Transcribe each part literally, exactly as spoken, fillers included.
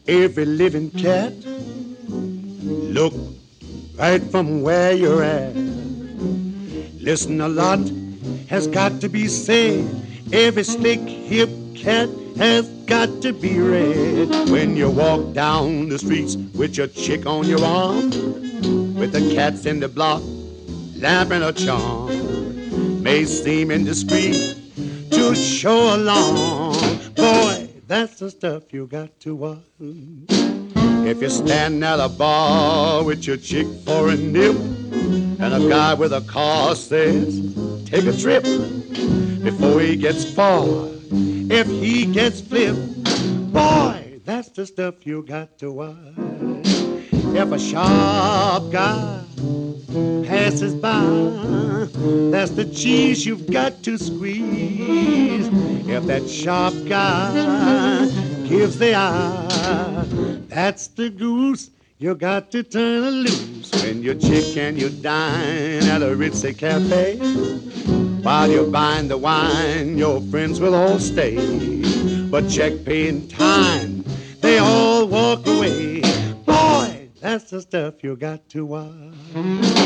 Every living cat, look right from where you're at. Listen, a lot has got to be said. Every slick hip cat has got to be read. When you walk down the streets with your chick on your arm, with the cats in the block laughing a charm, may seem indiscreet to show alarm. Boy, that's the stuff you got to watch. If you stand at a bar with your chick for a nip, and a guy with a car says, take a trip, before he gets far, if he gets flipped, boy, that's the stuff you got to watch. If a sharp guy passes by, that's the cheese you've got to squeeze. If that sharp guy gives the eye, that's the goose you got to turn loose. When you're chick and you dine at a ritzy cafe, while you're buying the wine, your friends will all stay. But check paying time, they all walk away. Boy, that's the stuff you got to watch.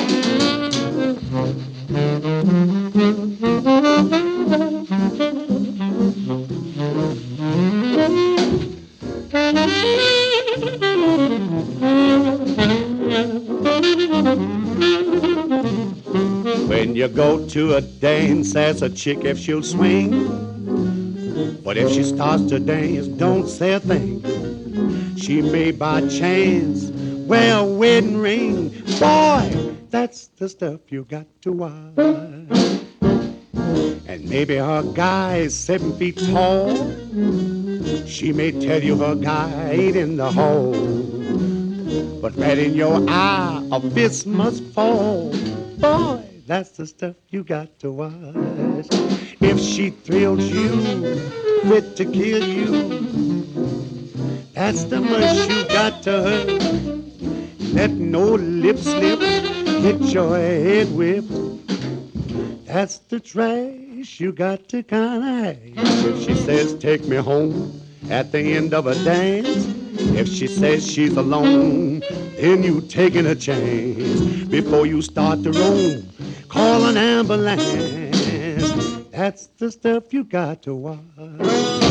When you go to a dance, ask a chick if she'll swing. But if she starts to dance, don't say a thing. She may by chance wear a wedding ring. Boy, that's the stuff you got to watch. And maybe her guy is seven feet tall. She may tell you her guy ain't in the hole. But right in your eye, a fist must fall. Boy, that's the stuff you got to watch. If she thrills you, fit to kill you, that's the mush you got to hurt. Let no lip slip get your head whipped. That's the trash you got to kind of have. If she says, take me home at the end of a dance, if she says she's alone, then you taking a chance. Before you start to roam, call an ambulance. That's the stuff you got to watch.